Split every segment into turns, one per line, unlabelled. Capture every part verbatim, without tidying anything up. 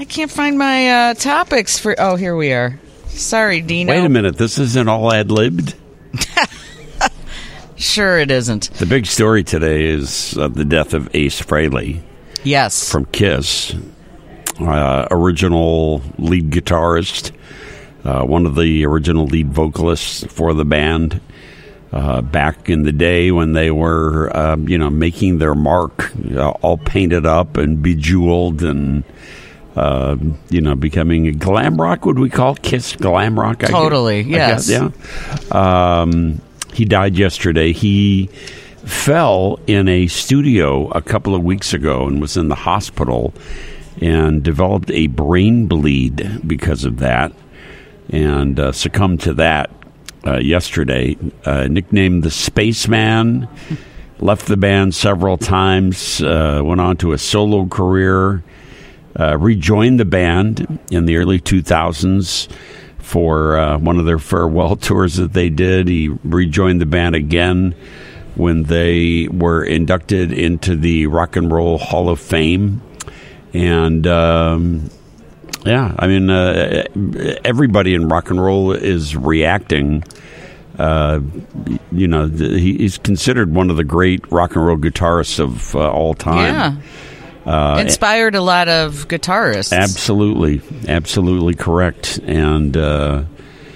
I can't find my uh, topics for... Oh, here we are. Sorry, Dino.
Wait a minute. This isn't all ad-libbed?
Sure it isn't.
The big story today is uh, the death of Ace Frehley.
Yes.
From Kiss. Uh, original lead guitarist. Uh, one of the original lead vocalists for the band. Uh, back in the day when they were, uh, you know, making their mark, uh, all painted up and bejeweled and, uh, you know, becoming a glam rock. Would we call Kiss glam rock?
Totally,
I
yes.
guess, yeah. Um, he died yesterday. He fell in a studio a couple of weeks ago and was in the hospital and developed a brain bleed because of that and uh, succumbed to that. Uh, yesterday, uh, nicknamed the Spaceman, left the band several times, uh, went on to a solo career, uh, rejoined the band in the early two thousands for uh, one of their farewell tours that they did. He rejoined the band again when they were inducted into the Rock and Roll Hall of Fame. And... Um, Yeah, I mean, uh, everybody in rock and roll is reacting. Uh, you know, he, he's considered one of the great rock and roll guitarists of uh, all time.
Yeah.
Uh,
Inspired a lot of guitarists.
Absolutely. Absolutely correct. And uh,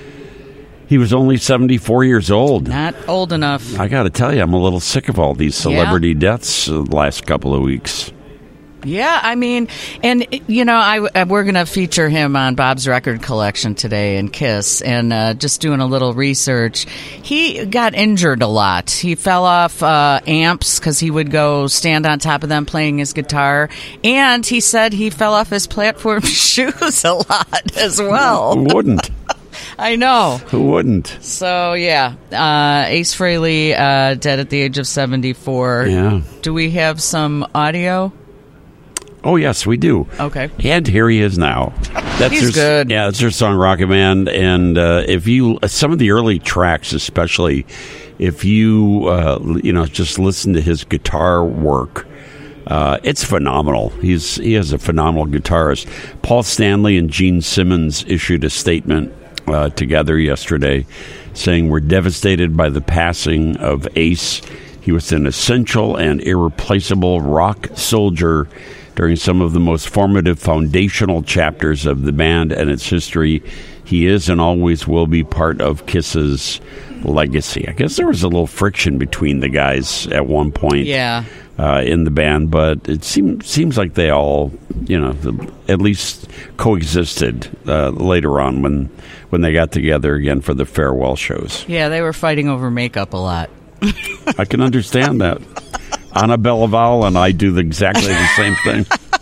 he was only seventy-four years old.
Not old enough.
I got to tell you, I'm a little sick of all these celebrity yeah. deaths the last couple of weeks.
Yeah, I mean, and, you know, I, we're going to feature him on Bob's Record Collection today in Kiss, and uh, just doing a little research. He got injured a lot. He fell off uh, amps because he would go stand on top of them playing his guitar, and he said he fell off his platform shoes a lot as well.
Who wouldn't?
I know.
Who wouldn't?
So, yeah, uh, Ace Frehley, uh, dead at the age of seventy-four.
Yeah.
Do we have some audio?
Oh, yes, we do.
Okay.
And here he is now. That's
He's
their,
good.
Yeah, that's their song Rocket Man. And uh, if you, some of the early tracks especially, if you, uh, you know, just listen to his guitar work, uh, it's phenomenal. He's He is a phenomenal guitarist. Paul Stanley and Gene Simmons issued a statement uh, together yesterday saying, "We're devastated by the passing of Ace. He was an essential and irreplaceable rock soldier during some of the most formative foundational chapters of the band and its history. He is and always will be part of Kiss's legacy." I guess there was a little friction between the guys at one point
yeah.
uh, in the band, but it seems seems like they all, you know, at least coexisted uh, later on when, when they got together again for the farewell shows.
Yeah, they were fighting over makeup a lot.
I can understand that. Annabelle Val and I do exactly the same thing.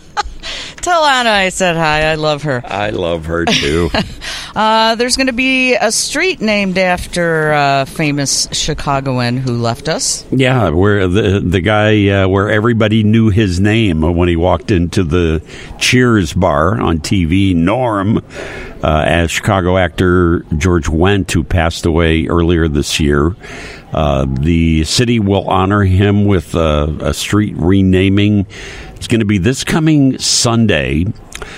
Tell Anna I said hi. I love her.
I love her, too.
uh, there's going to be a street named after a famous Chicagoan who left us.
Yeah, where the the guy uh, where everybody knew his name when he walked into the Cheers bar on T V, Norm, uh, as Chicago actor George Wendt, who passed away earlier this year. Uh, the city will honor him with uh, a street renaming. It's going to be this coming Sunday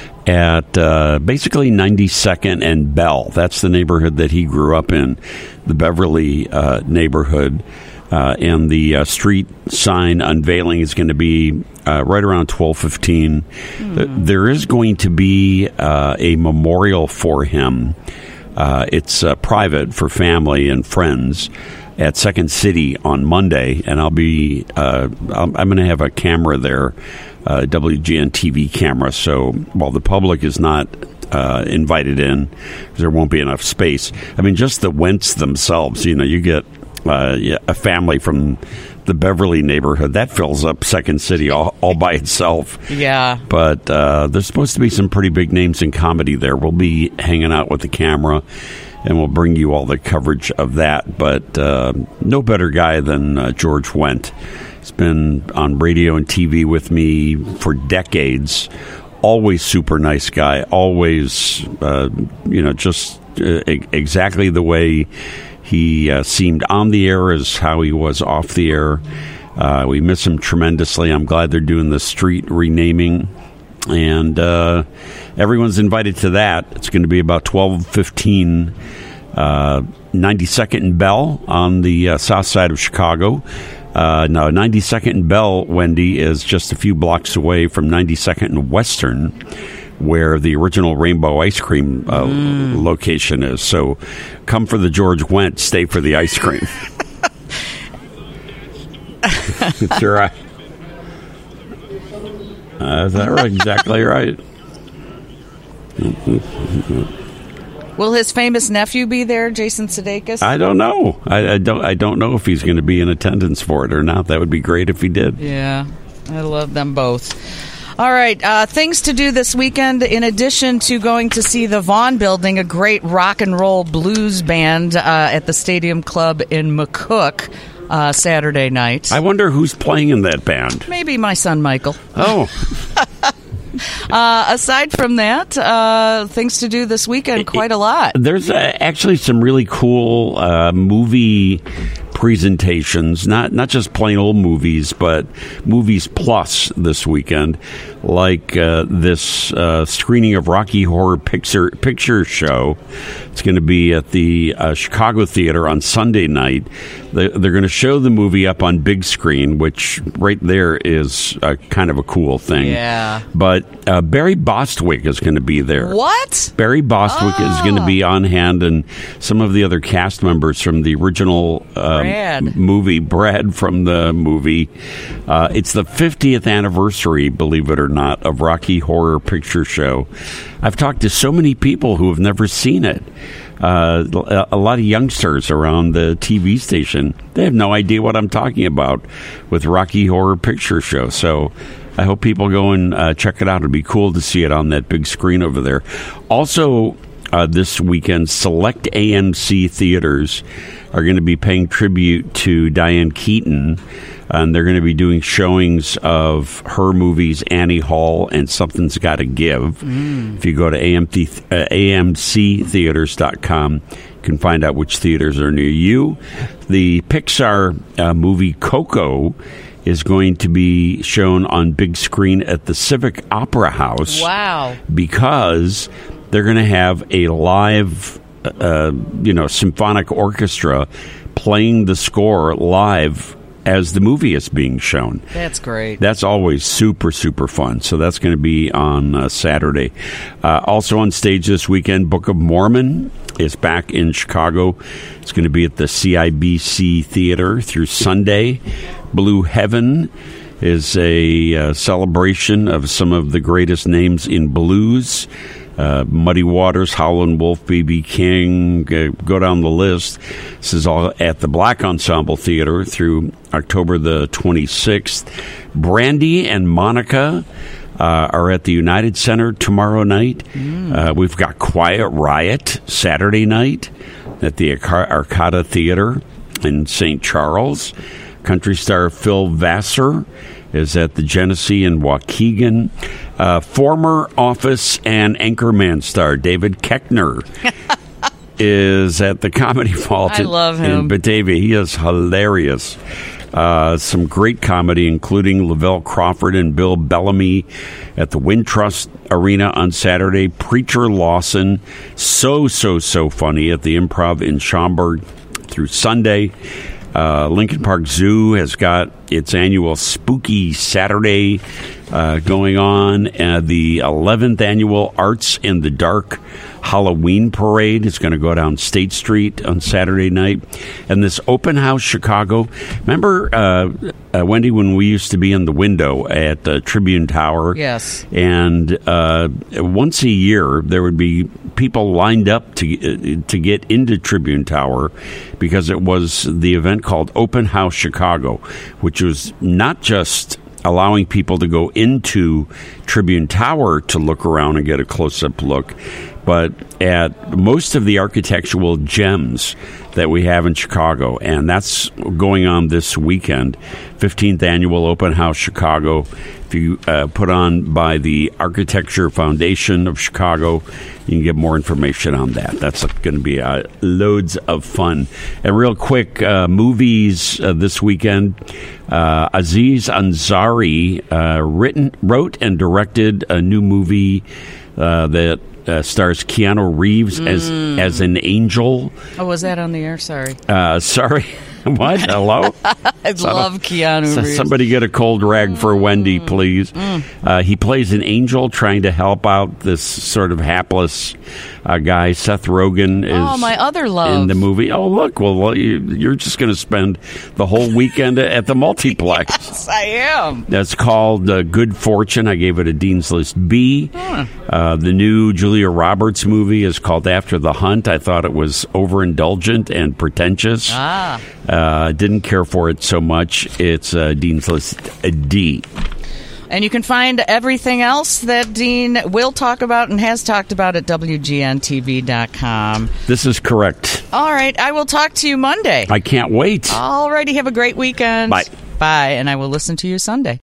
at uh, basically ninety-second and Bell. That's the neighborhood that he grew up in, the Beverly uh, neighborhood. Uh, and the uh, street sign unveiling is going to be uh, right around twelve fifteen. Mm. There is going to be uh, a memorial for him. Uh, it's uh, private for family and friends at Second City on Monday, and I'll be uh, I'm, I'm going to have a camera there, uh, W G N T V camera. So while the public is not uh, invited in, because there won't be enough space. I mean, just the Wendts themselves. You know, you get uh, a family from the Beverly neighborhood that fills up Second City all, all by itself.
Yeah,
but uh, there's supposed to be some pretty big names in comedy there. We'll be hanging out with the camera, and we'll bring you all the coverage of that. But uh, no better guy than uh, George Wendt. He's been on radio and T V with me for decades. Always super nice guy. Always, uh, you know, just uh, exactly the way he uh, seemed on the air is how he was off the air. Uh, we miss him tremendously. I'm glad they're doing the street renaming and uh, everyone's invited to that. It's going to be about twelve fifteen, uh, ninety-second and Bell on the uh, south side of Chicago. Uh, no, ninety-second and Bell, Wendy, is just a few blocks away from ninety-second and Western, where the original Rainbow Ice Cream uh, mm. location is. So come for the George Wendt, stay for the ice cream. It's right. Uh, is that right? Exactly right.
Will his famous nephew be there, Jason Sudeikis?
I don't know. I, I don't. I don't know if he's going to be in attendance for it or not. That would be great if he did.
Yeah, I love them both. All right, uh, things to do this weekend. In addition to going to see the Vaughn Building, a great rock and roll blues band uh, at the Stadium Club in McCook uh, Saturday night.
I wonder who's playing in that band.
Maybe my son Michael.
Oh.
Uh, aside from that, uh, things to do this weekend, quite a lot.
There's uh, actually some really cool uh, movie presentations, not not just plain old movies, but movies plus this weekend, like uh, this uh, screening of Rocky Horror Picture Picture Show. It's going to be at the uh, Chicago Theater on Sunday night. They, they're going to show the movie up on big screen, which right there is a, kind of a cool thing.
Yeah.
But uh, Barry Bostwick is going to be there.
What?
Barry Bostwick oh. is going to be on hand, and some of the other cast members from the original um,
Brad.
movie, Brad from the movie. Uh, it's the fiftieth anniversary, believe it or not, of Rocky Horror Picture Show. I've talked to so many people who have never seen it. Uh, a lot of youngsters around the T V station, they have no idea what I'm talking about with Rocky Horror Picture Show. So I hope people go and uh, check it out. It'd be cool to see it on that big screen over there. Also, uh, this weekend, select A M C theaters are going to be paying tribute to Diane Keaton. And they're going to be doing showings of her movies, Annie Hall and Something's Gotta Give. Mm. If you go to A M C theaters dot com, you can find out which theaters are near you. The Pixar uh, movie Coco is going to be shown on big screen at the Civic Opera House.
Wow.
Because they're going to have a live, uh, you know, symphonic orchestra playing the score live as the movie is being shown.
That's great.
That's always super, super fun. So that's going to be on uh, Saturday. Uh, also on stage this weekend, Book of Mormon is back in Chicago. It's going to be at the C I B C Theater through Sunday. Blue Heaven is a uh, celebration of some of the greatest names in blues. Uh, Muddy Waters, Howlin' Wolf, B B King, uh, go down the list. This is all at the Black Ensemble Theater through October the twenty-sixth. Brandy and Monica uh, are at the United Center tomorrow night. Mm. Uh, we've got Quiet Riot Saturday night at the Arcada Theater in Saint Charles. Country star Phil Vassar is at the Genesee in Waukegan. Uh, former Office and Anchorman star David Koechner is at the Comedy Vault
I love him.
in Batavia. He is hilarious. Uh, some great comedy, including Lavelle Crawford and Bill Bellamy at the Wintrust Arena on Saturday. Preacher Lawson, so, so, so funny at the Improv in Schaumburg through Sunday. Uh, Lincoln Park Zoo has got its annual Spooky Saturday uh, going on. Uh, the eleventh annual Arts in the Dark Halloween Parade is going to go down State Street on Saturday night. And this Open House Chicago, remember, uh, uh, Wendy, when we used to be in the window at uh, Tribune Tower?
Yes.
And uh, once a year, there would be people lined up to, uh, to get into Tribune Tower because it was the event called Open House Chicago, which was not just allowing people to go into Tribune Tower to look around and get a close-up look, but at most of the architectural gems that we have in Chicago, and that's going on this weekend. fifteenth Annual Open House Chicago. If you uh, put on by the Architecture Foundation of Chicago, you can get more information on that. That's going to be uh, loads of fun. And real quick, uh, movies uh, this weekend. Uh, Aziz Ansari uh, written, wrote and directed a new movie uh, that uh, stars Keanu Reeves mm. as as an angel.
Oh, was that on the air? Sorry.
Uh, sorry. What? Hello?
I love Keanu Reeves.
Somebody get a cold rag for
mm.
Wendy, please.
Mm.
Uh, he plays an angel trying to help out this sort of hapless uh, guy. Seth Rogen is
oh, my other love.
in the movie. Oh, look. Well, you, you're just going to spend the whole weekend at the multiplex.
Yes, I am.
That's called uh, Good Fortune. I gave it a Dean's List B.
Huh.
Uh, the new Julia Roberts movie is called After the Hunt. I thought it was overindulgent and pretentious.
Ah.
Uh, didn't care for it so much. It's uh, Dean's List a D.
And you can find everything else that Dean will talk about and has talked about at W G N T V dot com.
This is correct.
All right. I will talk to you Monday.
I can't wait.
All righty. Have a great weekend.
Bye.
Bye. And I will listen to you Sunday.